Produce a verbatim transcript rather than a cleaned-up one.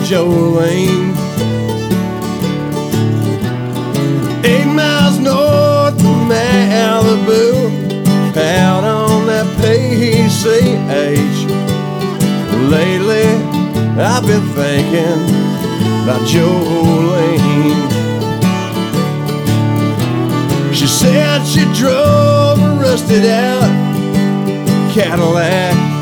Jolene. Eight miles north of Malibu, out on that P C H. Lately, I've been thinking about Jolene. She said she drove a rusted out Cadillac